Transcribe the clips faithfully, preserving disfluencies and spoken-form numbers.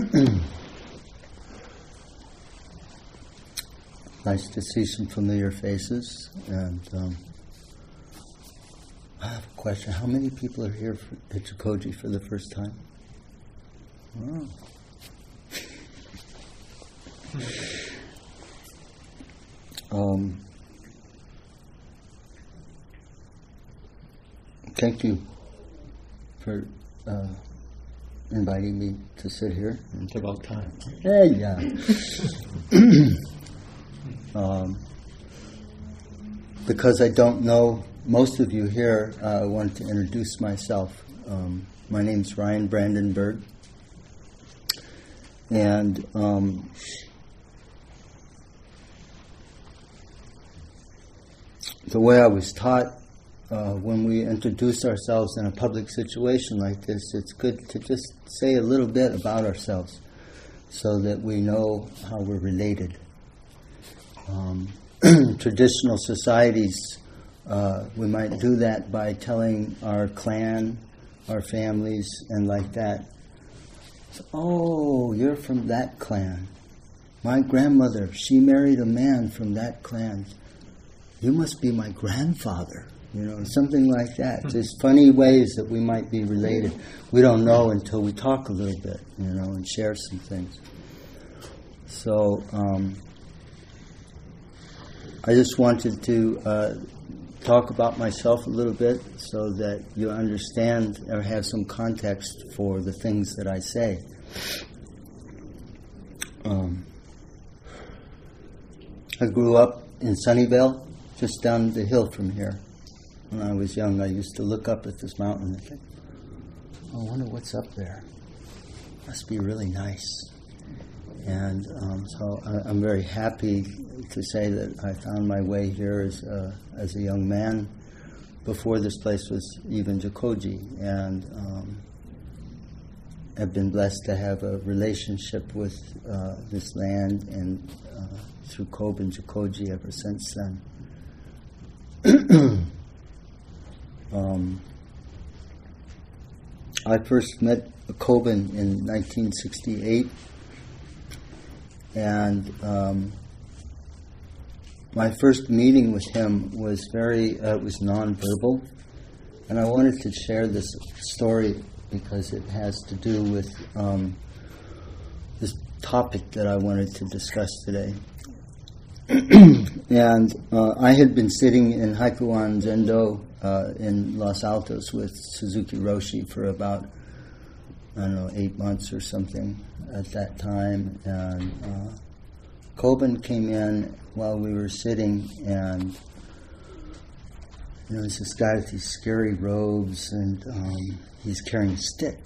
Nice to see some familiar faces. And um, I have a question. How many people are here for, at Jikoji for the first time? Oh. um, thank you for uh, inviting me to sit here. It's about time. Hey, yeah. um, because I don't know most of you here, uh, I wanted to introduce myself. Um, my name's Ryan Brandenburg, and um, the way I was taught uh, when we introduce ourselves in a public situation like this, it's good to just say a little bit about ourselves so that we know how we're related. Um, traditional societies, uh, we might do that by telling our clan, our families, and like that. So, oh, you're from that clan. My grandmother, she married a man from that clan. You must be my grandfather. You know, something like that. Just funny ways that we might be related. We don't know until we talk a little bit, you know, and share some things. So, um, I just wanted to uh, talk about myself a little bit so that you understand or have some context for the things that I say. Um, I grew up in Sunnyvale, just down the hill from here. When I was young, I used to look up at this mountain and think, oh, I wonder what's up there. Must be really nice. And um, so I, I'm very happy to say that I found my way here as a, as a young man before this place was even Jikoji. And um, I've been blessed to have a relationship with uh, this land and uh, through Kobun Jikoji ever since then. um, I first met Kobun in nineteen sixty-eight. And um, my first meeting with him was very, uh, it was nonverbal. And I wanted to share this story because it has to do with um, this topic that I wanted to discuss today. And uh, I had been sitting in Haikuan Zendo uh, in Los Altos with Suzuki Roshi for about, I don't know, eight months or something at that time, and uh, Kobun came in while we were sitting, and you know, there's this guy with these scary robes, and um, he's carrying a stick,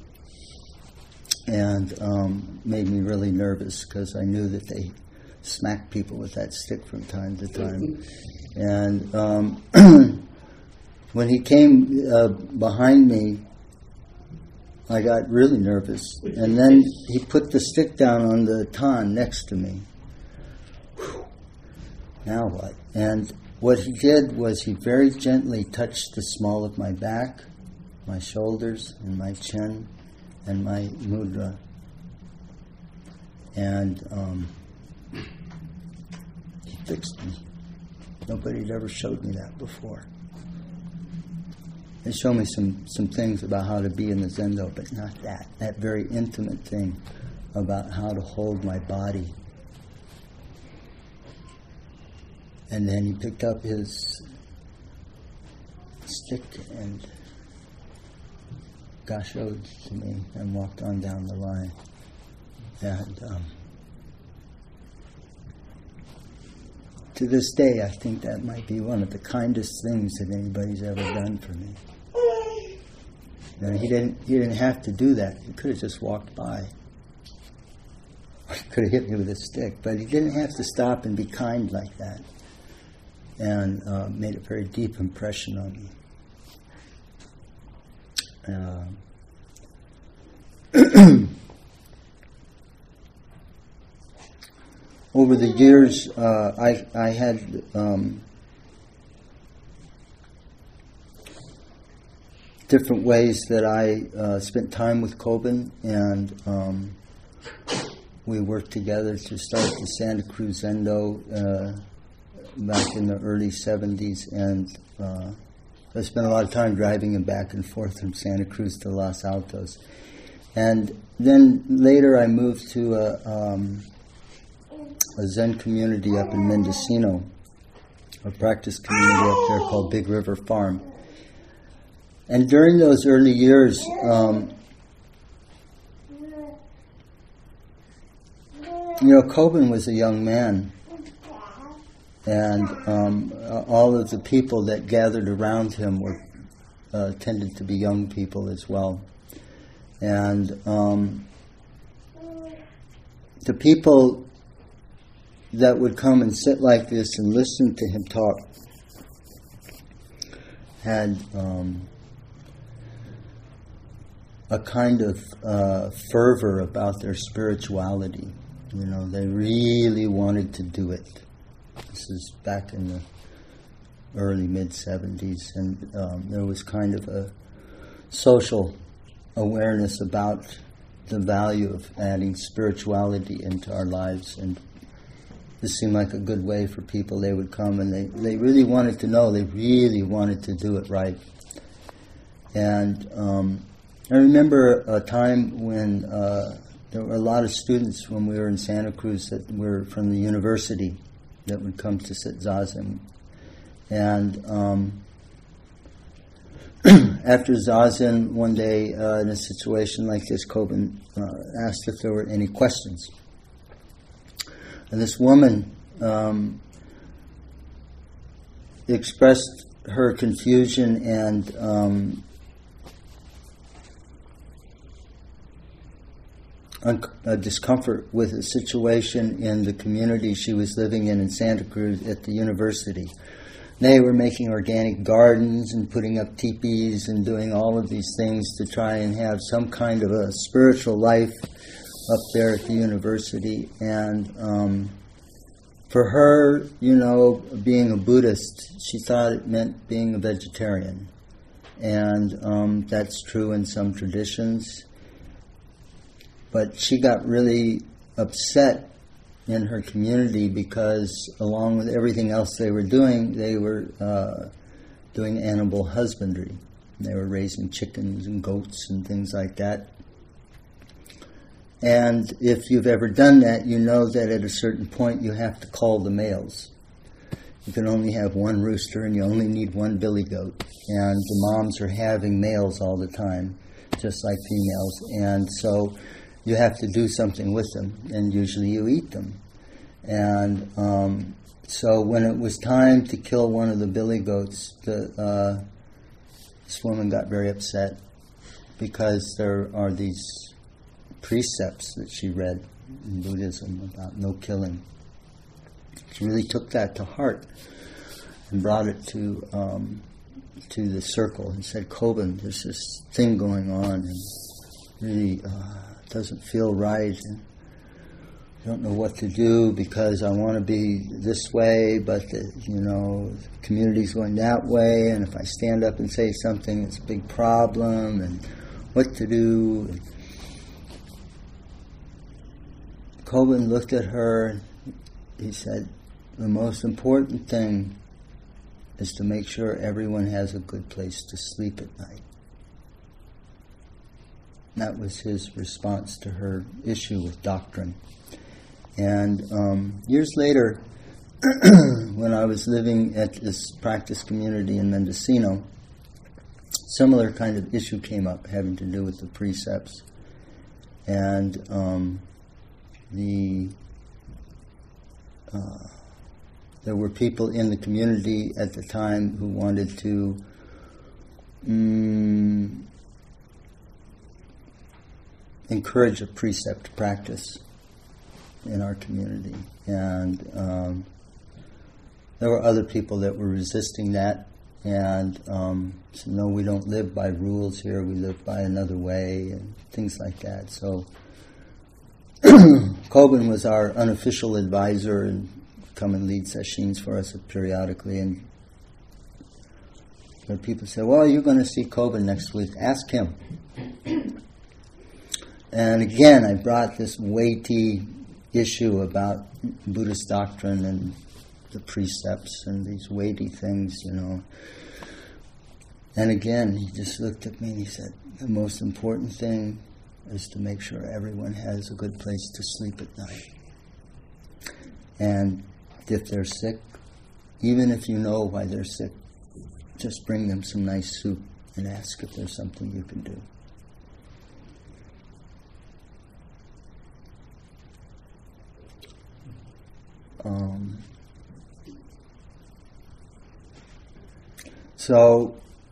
and um, made me really nervous because I knew that they smacked people with that stick from time to time, and um, when he came uh, behind me, I got really nervous, and then he put the stick down on the tan next to me. Whew. Now what? And what he did was he very gently touched the small of my back, my shoulders, and my chin, and my mudra. And um, he fixed me. Nobody had ever showed me that before. They show me some, some things about how to be in the Zendo, but not that. That very intimate thing about how to hold my body. And then he picked up his stick and gashoed to me and walked on down the line. And um, to this day, I think that might be one of the kindest things that anybody's ever done for me. You know, he didn't. He didn't have to do that. He could have just walked by. Or he could have hit me with a stick, but he didn't have to stop and be kind like that. And uh, made a very deep impression on me. Uh, over the years, uh, I I had. Um, different ways that I uh, spent time with Kobun, and um, we worked together to start the Santa Cruz Zendo uh, back in the early seventies, and uh, I spent a lot of time driving him back and forth from Santa Cruz to Los Altos. And then later I moved to a, um, a Zen community up in Mendocino, a practice community up there called Big River Farm. And during those early years, um, you know, Kobun was a young man, and um, all of the people that gathered around him were uh, tended to be young people as well. And um, the people that would come and sit like this and listen to him talk had um, a kind of uh, fervor about their spirituality. You know, they really wanted to do it. This is back in the early mid-seventies, and um, there was kind of a social awareness about the value of adding spirituality into our lives, and this seemed like a good way for people. They would come and they, they really wanted to know, they really wanted to do it right. And um, I remember a time when uh, there were a lot of students when we were in Santa Cruz that were from the university that would come to sit Zazen. And um, after Zazen, one day, uh, in a situation like this, Kobun uh, asked if there were any questions. And this woman um, expressed her confusion and um, un- uh, discomfort with a situation in the community she was living in in Santa Cruz at the university. They were making organic gardens and putting up teepees and doing all of these things to try and have some kind of a spiritual life up there at the university. And um, for her, you know, being a Buddhist, she thought it meant being a vegetarian. And um, that's true in some traditions. But she got really upset in her community because along with everything else they were doing, they were uh, doing animal husbandry. They were raising chickens and goats and things like that. And if you've ever done that, you know that at a certain point you have to call the males. You can only have one rooster and you only need one billy goat. And the moms are having males all the time, just like females. And so you have to do something with them, and usually you eat them. And um, so when it was time to kill one of the billy goats, the, uh, this woman got very upset because there are these precepts that she read in Buddhism about no killing. She really took that to heart and brought it to um, to the circle and said, Kobun, there's this thing going on and really uh, doesn't feel right, and I don't know what to do because I want to be this way, but the, you know, the community's going that way, and if I stand up and say something, it's a big problem, and what to do. And Kobun looked at her and he said, the most important thing is to make sure everyone has a good place to sleep at night. That was his response to her issue with doctrine. And um, years later, when I was living at this practice community in Mendocino, similar kind of issue came up having to do with the precepts. And um, the uh, there were people in the community at the time who wanted to um, encourage a precept practice in our community. And um, there were other people that were resisting that and um, said, no, we don't live by rules here, we live by another way, and things like that. So Kobun was our unofficial advisor and come and lead sessions for us periodically. And there people say, well, you're going to see Kobun next week. Ask him. and again, I brought this weighty issue about Buddhist doctrine and the precepts and these weighty things, you know. And again, he just looked at me and he said, the most important thing is to make sure everyone has a good place to sleep at night. And if they're sick, even if you know why they're sick, just bring them some nice soup and ask if there's something you can do. Um, so,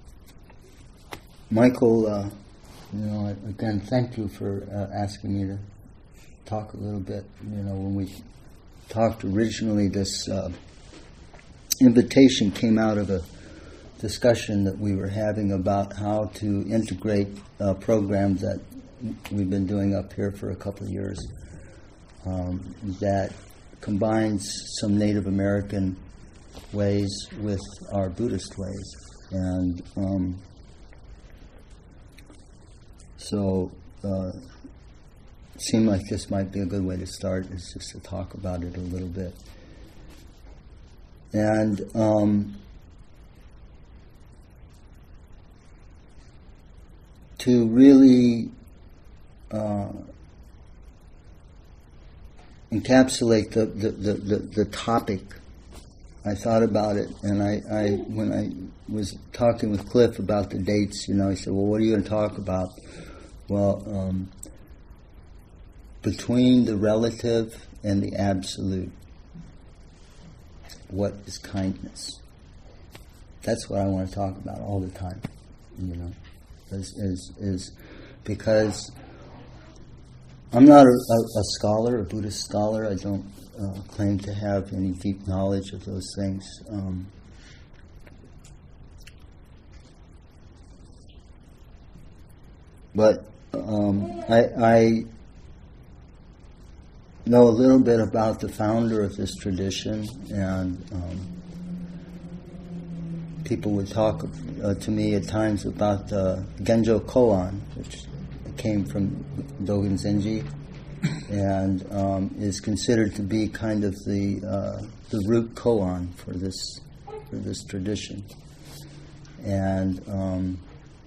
Michael, uh, you know, again, thank you for uh, asking me to talk a little bit. You know, when we talked originally, this uh, invitation came out of a discussion that we were having about how to integrate a program that we've been doing up here for a couple of years um, that combines some Native American ways with our Buddhist ways. And um, so uh, it seemed like this might be a good way to start, is just to talk about it a little bit. And um, to really uh, encapsulate the, the, the, the, the topic, I thought about it, and I, I when I was talking with Cliff about the dates, you know, he said, well, what are you going to talk about? Well, um, between the relative and the absolute, what is kindness? That's what I want to talk about all the time, you know, is is, is because I'm not a, a, a scholar, a Buddhist scholar. I don't uh, claim to have any deep knowledge of those things. Um, but um, I, I know a little bit about the founder of this tradition, and um, people would talk uh, to me at times about uh, Genjo Koan, which came from Dogen Zenji, and um, is considered to be kind of the uh, the root koan for this for this tradition. And um,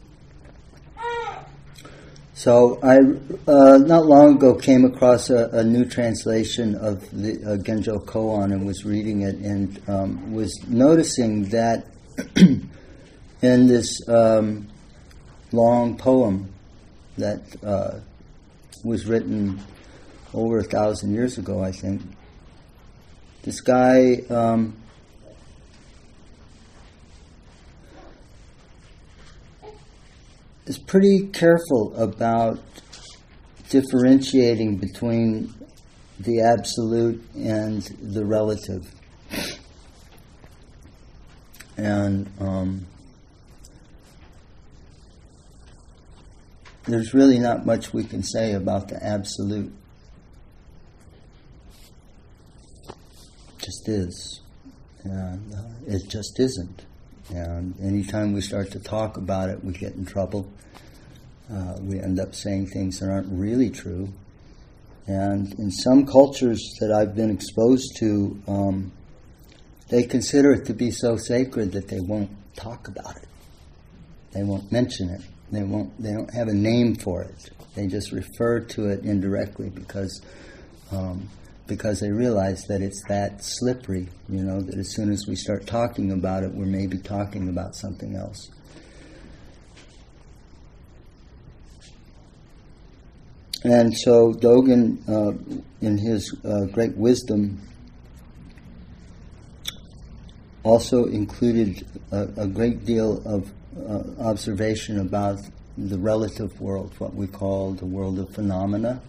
so I uh, not long ago came across a, a new translation of the uh, Genjo Koan and was reading it, and um, was noticing that in this um, long poem that uh, was written over a thousand years ago, I think. This guy um, is pretty careful about differentiating between the absolute and the relative. And um, there's really not much we can say about the absolute. It just is. And uh, it just isn't. And anytime we start to talk about it, we get in trouble. Uh, we end up saying things that aren't really true. And in some cultures that I've been exposed to, um, they consider it to be so sacred that they won't talk about it. They won't mention it. They won't. They don't have a name for it. They just refer to it indirectly because um, because they realize that it's that slippery. You know, that as soon as we start talking about it, we're maybe talking about something else. And so Dogen, uh, in his uh, great wisdom, also included a, a great deal of Uh, observation about the relative world, what we call the world of phenomena.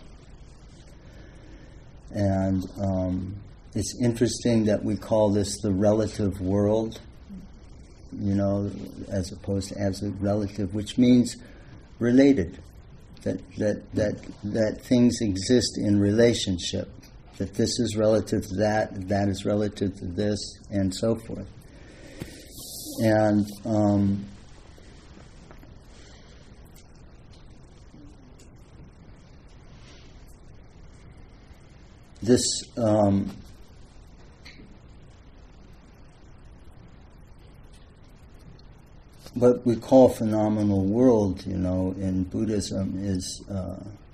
And um, it's interesting that we call this the relative world, you know, as opposed to absolute relative, which means related, that that that that things exist in relationship, that this is relative to that, that is relative to this, and so forth. And um, this um, what we call phenomenal world, you know, in Buddhism is uh,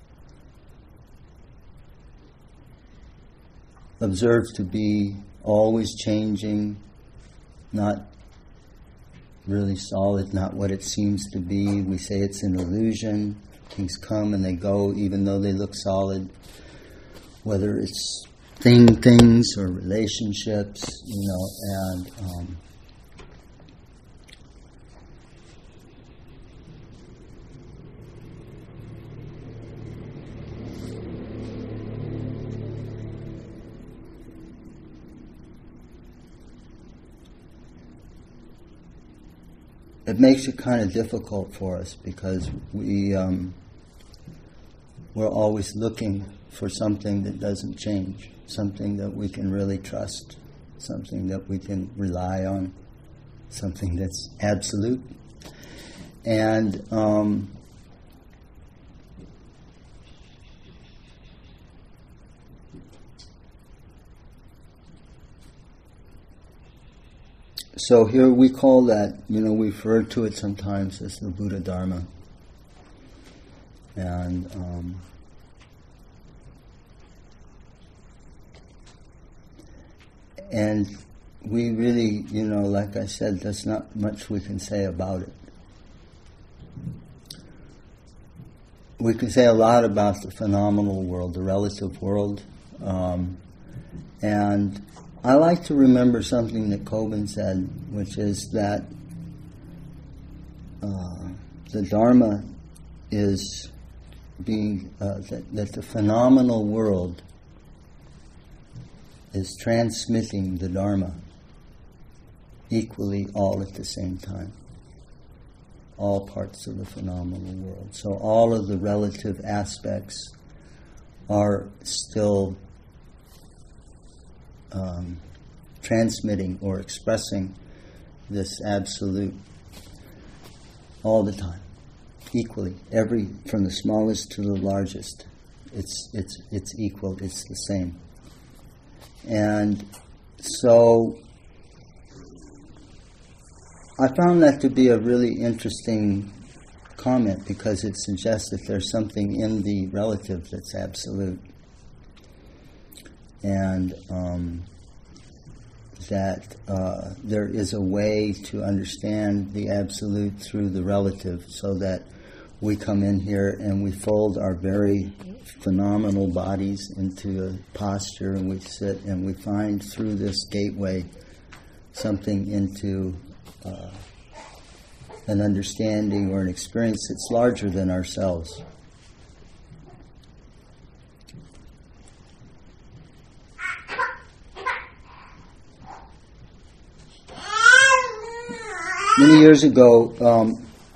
observed to be always changing, not really solid, not what it seems to be. We say it's an illusion. Things come and they go, even though they look solid. Whether it's thing things or relationships, you know, and um, it makes it kind of difficult for us because we um, we're always looking for something that doesn't change, something that we can really trust, something that we can rely on, something that's absolute. And um, so here we call that, you know, we refer to it sometimes as the Buddha Dharma. And um, and we really, you know, like I said, there's not much we can say about it. We can say a lot about the phenomenal world, the relative world, um, and I like to remember something that Kobun said, which is that uh, the Dharma is being, uh, that, that the phenomenal world is transmitting the Dharma equally all at the same time. All parts of the phenomenal world. So all of the relative aspects are still Um, transmitting or expressing this absolute all the time, equally. Every from the smallest to the largest, it's it's it's equal. It's the same. And so, I found that to be a really interesting comment because it suggests that there's something in the relative that's absolute. And um, that uh, there is a way to understand the absolute through the relative, so that we come in here and we fold our very phenomenal bodies into a posture and we sit and we find through this gateway something into uh, an understanding or an experience that's larger than ourselves. Many years ago, um,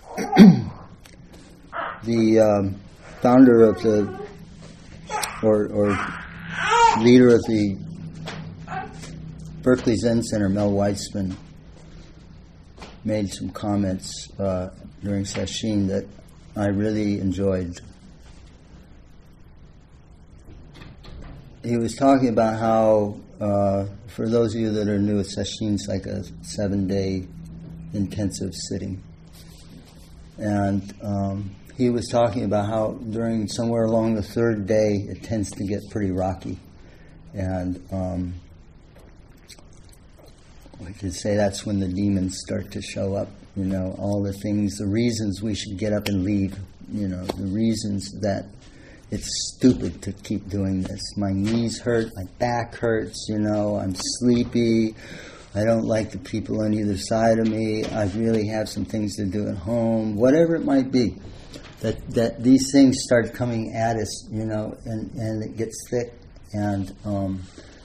the um, founder of the, or, or leader of the Berkeley Zen Center, Mel Weitzman, made some comments uh, during sesshin that I really enjoyed. He was talking about how, uh, for those of you that are new, sesshin is like a seven-day intensive sitting. And um, he was talking about how during somewhere along the third day it tends to get pretty rocky. And um, we could say that's when the demons start to show up, you know, all the things, the reasons we should get up and leave, you know, the reasons that it's stupid to keep doing this. My knees hurt, my back hurts, you know, I'm sleepy, I don't like the people on either side of me, I really have some things to do at home, whatever it might be. That that these things start coming at us, you know, and, and it gets thick. And um,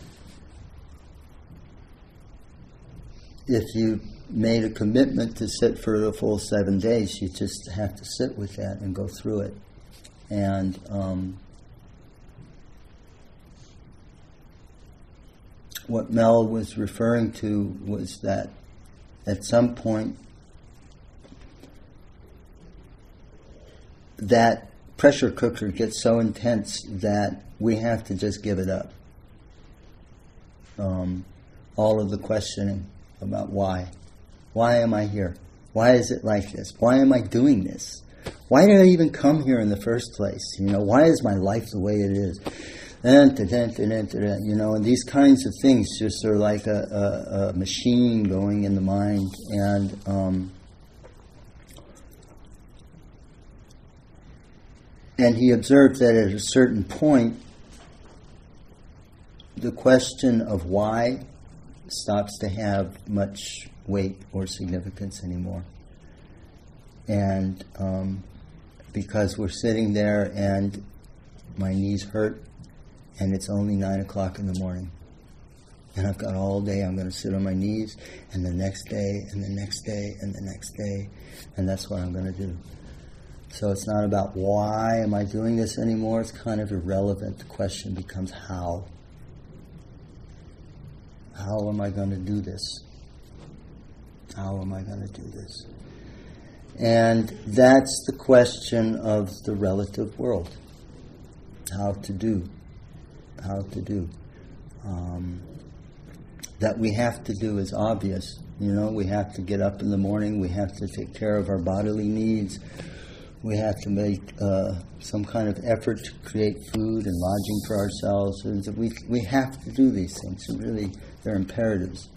if you made a commitment to sit for the full seven days, you just have to sit with that and go through it. And um, what Mel was referring to was that at some point that pressure cooker gets so intense that we have to just give it up. um, all of the questioning about why. Why am I here? Why is it like this? Why am I doing this? Why did I even come here in the first place? You know, why is my life the way it is? And, and, and, and, you know, and these kinds of things just are like a, a, a machine going in the mind. And um, and he observed that at a certain point, the question of why stops to have much weight or significance anymore. And um, because we're sitting there and my knees hurt and it's only nine o'clock in the morning. And I've got all day, I'm going to sit on my knees, and the next day, and the next day, and the next day, and that's what I'm going to do. So it's not about why am I doing this anymore, it's kind of irrelevant. The question becomes how. How am I going to do this? How am I going to do this? And that's the question of the relative world. How to do. How to do. Um, that we have to do is obvious. You know, we have to get up in the morning, we have to take care of our bodily needs, we have to make uh, some kind of effort to create food and lodging for ourselves. And we, we have to do these things. And really, they're imperatives.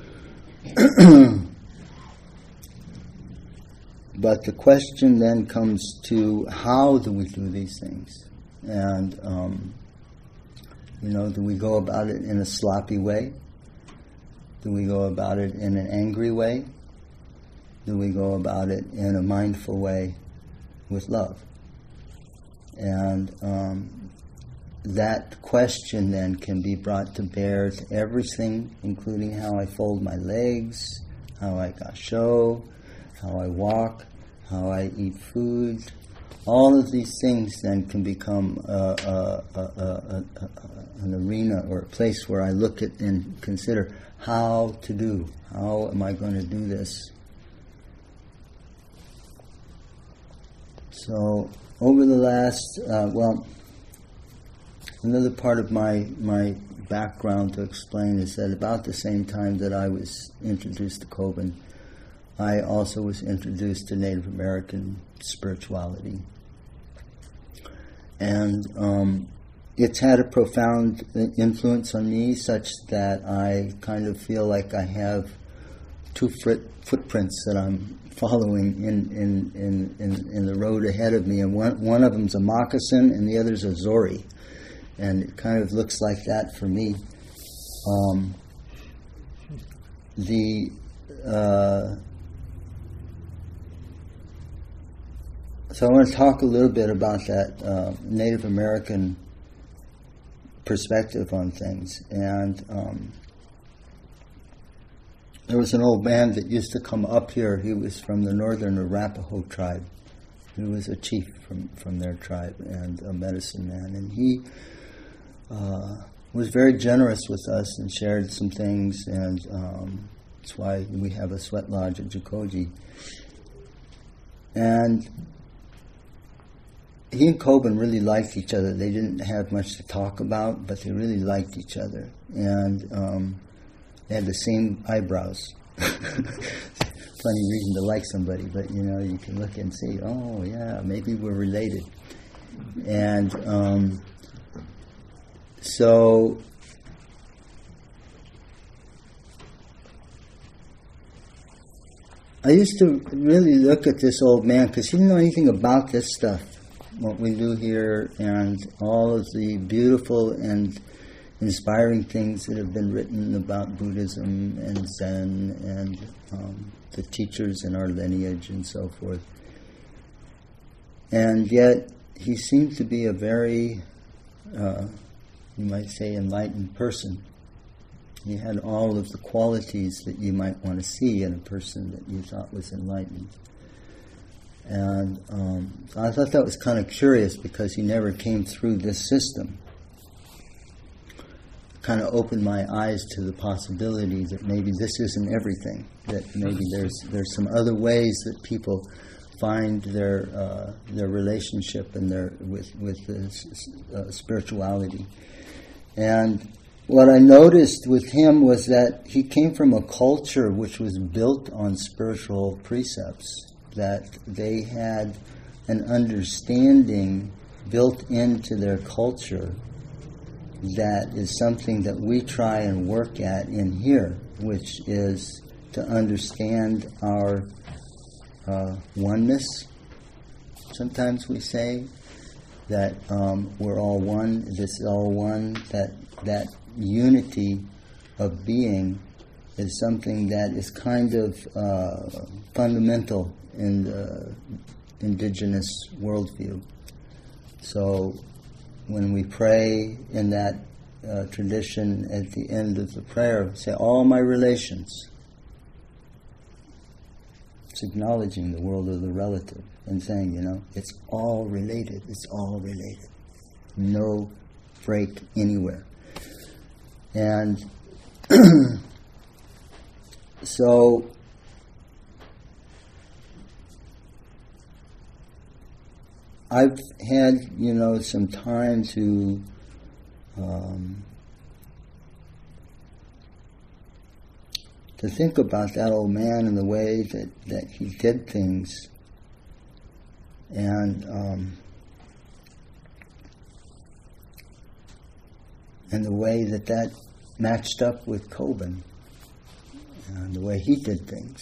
But the question then comes to, how do we do these things? And, um, you know, do we go about it in a sloppy way? Do we go about it in an angry way? Do we go about it in a mindful way with love? And um, that question then can be brought to bear to everything, including how I fold my legs, how I gasho, how I walk, how I eat food. All of these things then can become a, a, a, a, a, an arena or a place where I look at and consider how to do. How am I going to do this? So over the last, uh, well, another part of my, my background to explain is that about the same time that I was introduced to Kobun, I also was introduced to Native American spirituality. And um, it's had a profound influence on me, such that I kind of feel like I have two foot, footprints that I'm following in, in, in, in, in the road ahead of me. And one, one of them's a moccasin and the other's a zori. And it kind of looks like that for me. Um, the... Uh, So I want to talk a little bit about that uh, Native American perspective on things. And um, there was an old man that used to come up here. He was from the northern Arapaho tribe. He was a chief from, from their tribe and a medicine man. And he uh, was very generous with us and shared some things. And um, that's why we have a sweat lodge at Jikoji. And he and Kobun really liked each other. They didn't have much to talk about, but they really liked each other. And um, they had the same eyebrows. Funny reason to like somebody, but you know, you can look and see, oh yeah, maybe we're related. And um, so I used to really look at this old man because he didn't know anything about this stuff, what we do here, and all of the beautiful and inspiring things that have been written about Buddhism and Zen and um, the teachers in our lineage and so forth. And yet he seemed to be a very, uh, you might say, enlightened person. He had all of the qualities that you might want to see in a person that you thought was enlightened. And um, so I thought that was kind of curious because he never came through this system. Kind of opened my eyes to the possibility that maybe this isn't everything, that maybe there's there's some other ways that people find their uh, their relationship and their with with the, uh, spirituality. And what I noticed with him was that he came from a culture which was built on spiritual precepts, that they had an understanding built into their culture that is something that we try and work at in here, which is to understand our uh, oneness. Sometimes we say that um, we're all one, this is all one, that that unity of being is something that is kind of uh, fundamental in the indigenous worldview. So when we pray in that uh, tradition at the end of the prayer, say, all my relations. It's acknowledging the world of the relative and saying, you know, it's all related, it's all related. No break anywhere. And so I've had, you know, some time to um, to think about that old man and the way that, that he did things, and um, and the way that that matched up with Kobun and the way he did things.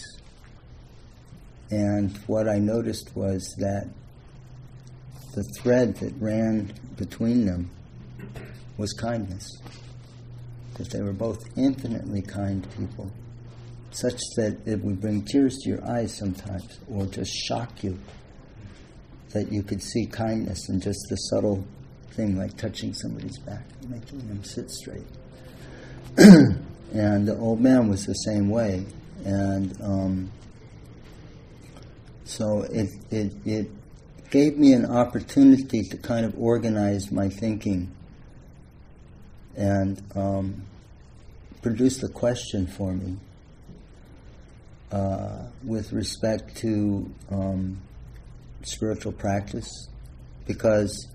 And what I noticed was that the thread that ran between them was kindness. That they were both infinitely kind people, such that it would bring tears to your eyes sometimes, or just shock you, that you could see kindness in just the subtle thing like touching somebody's back, making them sit straight. And the old man was the same way. And um, so it, it, it gave me an opportunity to kind of organize my thinking and um, produced a question for me uh, with respect to um, spiritual practice, because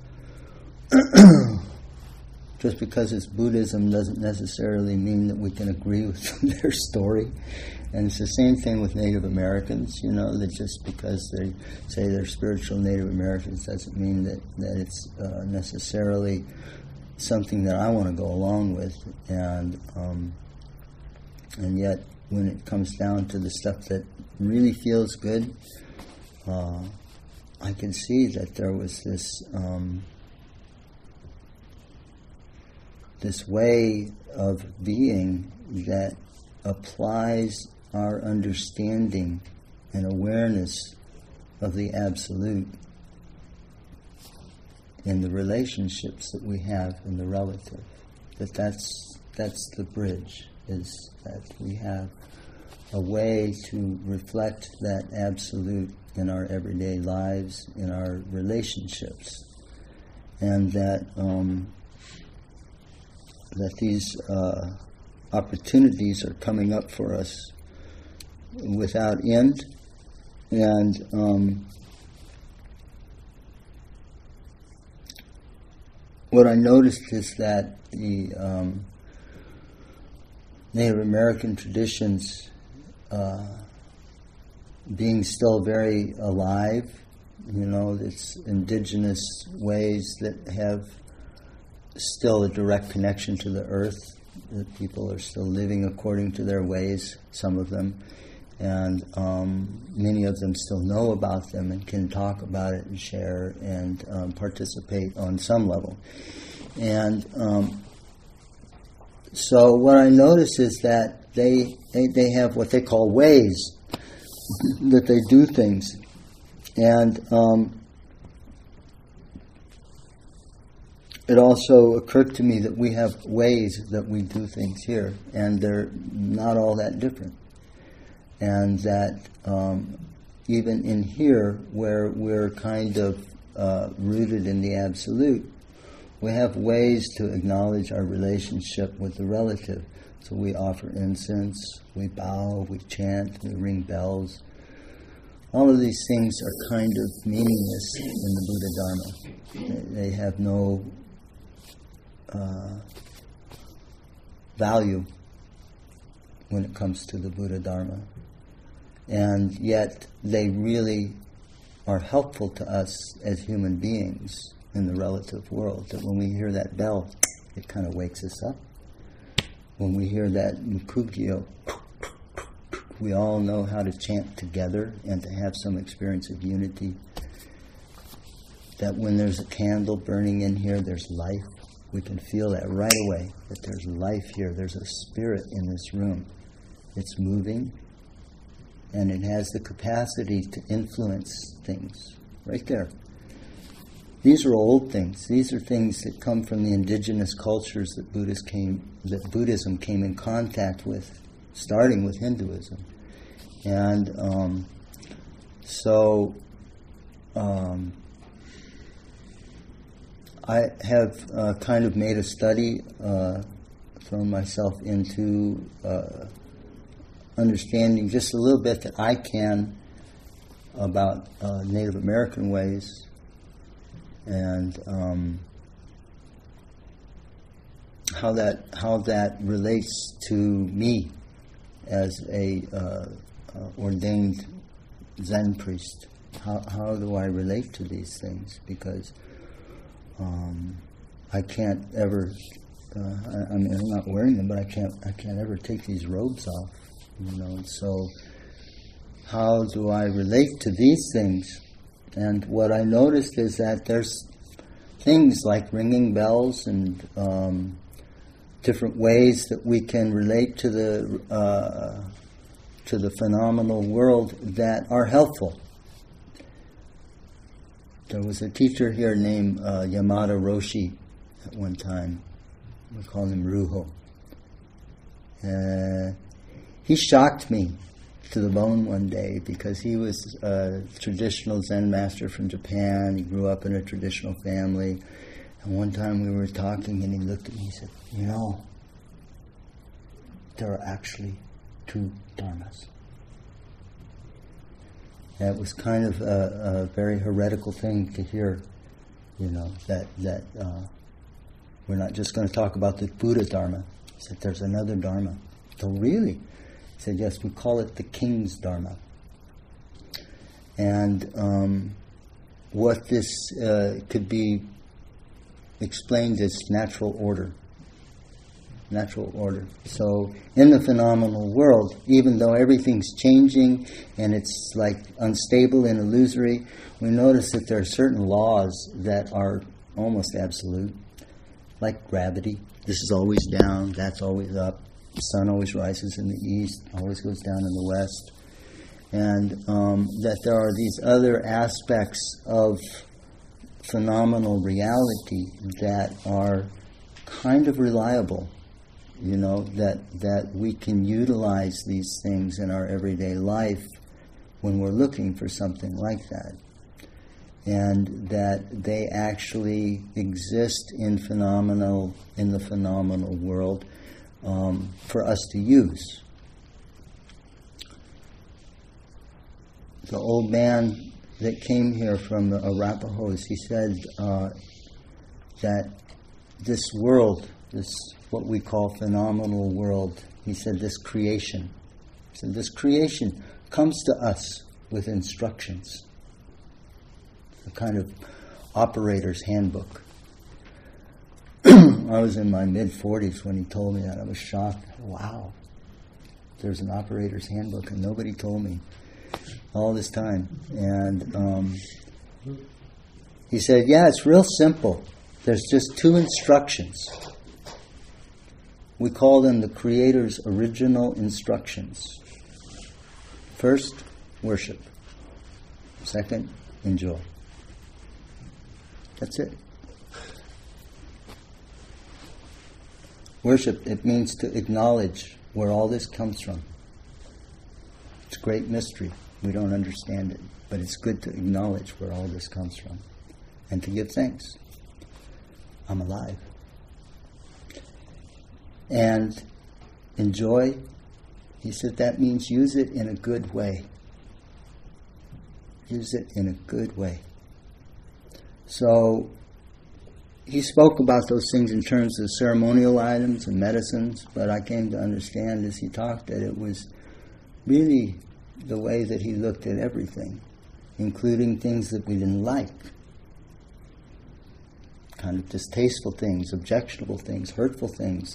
just because it's Buddhism doesn't necessarily mean that we can agree with their story. And it's the same thing with Native Americans, you know, that just because they say they're spiritual Native Americans doesn't mean that, that it's uh, necessarily something that I want to go along with. And um, and yet, when it comes down to the stuff that really feels good, uh, I can see that there was this um, this way of being that applies our understanding and awareness of the Absolute in the relationships that we have in the relative. That that's that's the bridge, is that we have a way to reflect that Absolute in our everyday lives, in our relationships, and that um, that these uh, opportunities are coming up for us without end. And um, what I noticed is that the um, Native American traditions, uh, being still very alive, you know, it's indigenous ways that have still a direct connection to the earth, that people are still living according to their ways, some of them, and um, many of them still know about them and can talk about it and share and um, participate on some level. And um, so what I notice is that they, they they have what they call ways that they do things. And um, it also occurred to me that we have ways that we do things here, and they're not all that different. And that um, even in here, where we're kind of uh, rooted in the Absolute, we have ways to acknowledge our relationship with the relative. So we offer incense, we bow, we chant, we ring bells. All of these things are kind of meaningless in the Buddha Dharma. They have no uh, value when it comes to the Buddha Dharma. And yet they really are helpful to us as human beings in the relative world. That when we hear that bell, it kind of wakes us up. When we hear that Mukugyo, we all know how to chant together and to have some experience of unity. That when there's a candle burning in here, there's life. We can feel that right away, that there's life here. There's a spirit in this room. It's moving, and it has the capacity to influence things. Right there. These are old things. These are things that come from the indigenous cultures that Buddhists came, that Buddhism came in contact with, starting with Hinduism. And um, so um, I have uh, kind of made a study, uh, thrown myself into uh, understanding just a little bit that I can about uh, Native American ways, and um, how that how that relates to me as a uh, uh, ordained Zen priest. How how do I relate to these things? Because um, I can't ever. Uh, I, I mean, I'm not wearing them, but I can't. I can't ever take these robes off. You know. And so, how do I relate to these things? And what I noticed is that there's things like ringing bells and um, different ways that we can relate to the uh, to the phenomenal world that are helpful. There was a teacher here named uh, Yamada Roshi at one time. We call him Ruho. Uh, he shocked me to the bone one day because he was a traditional Zen master from Japan. He grew up in a traditional family. And one time we were talking and he looked at me and he said, you know, there are actually two dharmas. And it was kind of a, a very heretical thing to hear, you know, that, that uh, we're not just going to talk about the Buddha Dharma. He said, there's another Dharma. So really? He said, yes, we call it the King's Dharma. And um, what this uh, could be explained as natural order. Natural order. So in the phenomenal world, even though everything's changing and it's like unstable and illusory, we notice that there are certain laws that are almost absolute, like gravity. This is always down, that's always up. The sun always rises in the east, always goes down in the west. And um, that there are these other aspects of phenomenal reality that are kind of reliable, you know, that, that we can utilize these things in our everyday life when we're looking for something like that. And that they actually exist in phenomenal, in the phenomenal world um, for us to use. The old man that came here from the Arapahoes, he said uh, that this world, this what we call phenomenal world, he said this creation, he said this creation comes to us with instructions, a kind of operator's handbook. I was in my mid-forties when he told me that. I was shocked. Wow, there's an operator's handbook, and nobody told me all this time. And um, he said, yeah, it's real simple. There's just two instructions. We call them the Creator's original instructions. First, worship. Second, enjoy. That's it. Worship, it means to acknowledge where all this comes from. It's a great mystery. We don't understand it, but it's good to acknowledge where all this comes from and to give thanks. I'm alive. And enjoy, he said, that means use it in a good way. Use it in a good way. So he spoke about those things in terms of ceremonial items and medicines, but I came to understand as he talked that it was really the way that he looked at everything, including things that we didn't like, kind of distasteful things, objectionable things, hurtful things.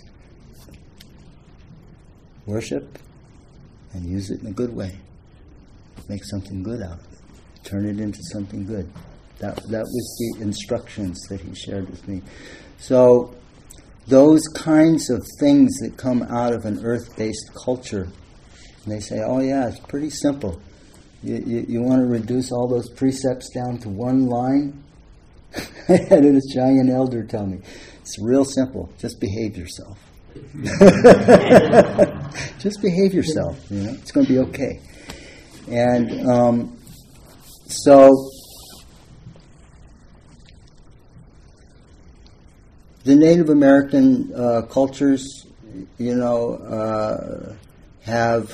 Worship and use it in a good way. Make something good out of it. Turn it into something good. That that was the instructions that he shared with me. So those kinds of things that come out of an earth-based culture, and they say, oh yeah, it's pretty simple. You, you, you want to reduce all those precepts down to one line? I had a giant elder tell me, it's real simple. Just behave yourself. Just behave yourself. You know, it's going to be okay. And um, so the Native American uh, cultures, you know, uh, have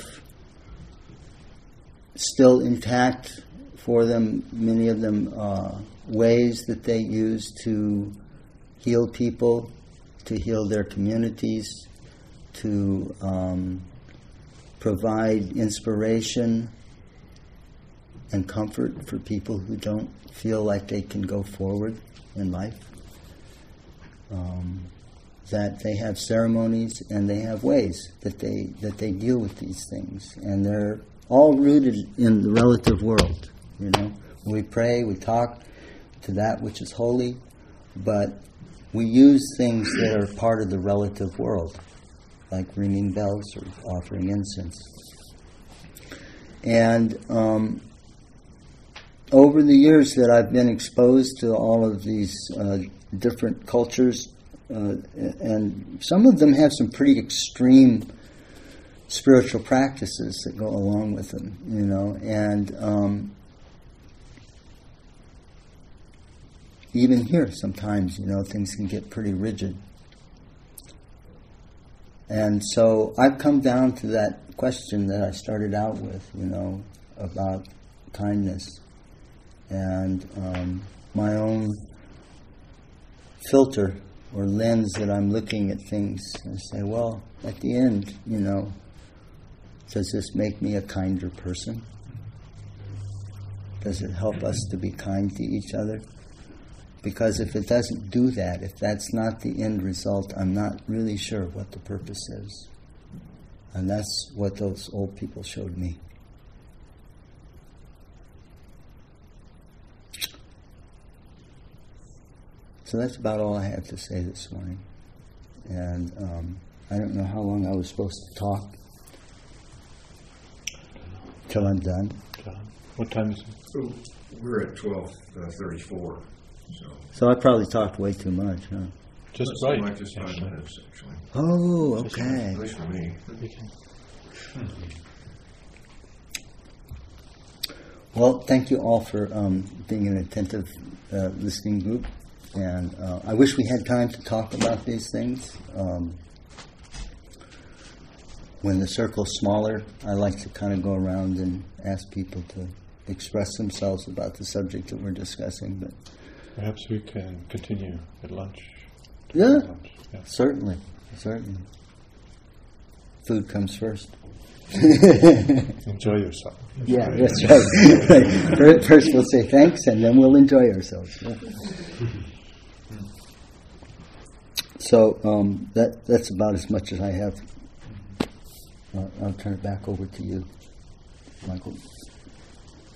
still intact for them, many of them, uh, ways that they use to heal people, to heal their communities, to um, provide inspiration and comfort for people who don't feel like they can go forward in life. Um, that they have ceremonies and they have ways that they that they deal with these things, and they're all rooted in the relative world. You know, we pray, we talk to that which is holy, but we use things that are part of the relative world, like ringing bells or offering incense. And um, over the years that I've been exposed to all of these uh, different cultures, uh, and some of them have some pretty extreme spiritual practices that go along with them, you know, and um, even here sometimes, you know, things can get pretty rigid. And so I've come down to that question that I started out with, you know, about kindness and um, my own filter or lens that I'm looking at things and say, well, at the end, you know, does this make me a kinder person? Does it help us to be kind to each other? Because if it doesn't do that, if that's not the end result, I'm not really sure what the purpose is. And that's what those old people showed me. So that's about all I have to say this morning. And um, I don't know how long I was supposed to talk. Till I'm done. What time is it? Oh, we're at twelve thirty-four. So, so I probably talked way too much, huh? Just That's right. like just five actually. minutes, actually. Oh, okay. At least for me. Well, thank you all for um, being an attentive uh, listening group. And uh, I wish we had time to talk about these things. Um, when the circle's smaller, I like to kind of go around and ask people to express themselves about the subject that we're discussing. But perhaps we can continue at lunch. Yeah, lunch. yeah. certainly, certainly. Food comes first. Enjoy yourself. Yeah, that's right. right. First, first we'll say thanks, and then we'll enjoy ourselves. Yeah. So um, that that's about as much as I have. Uh, I'll turn it back over to you, Michael.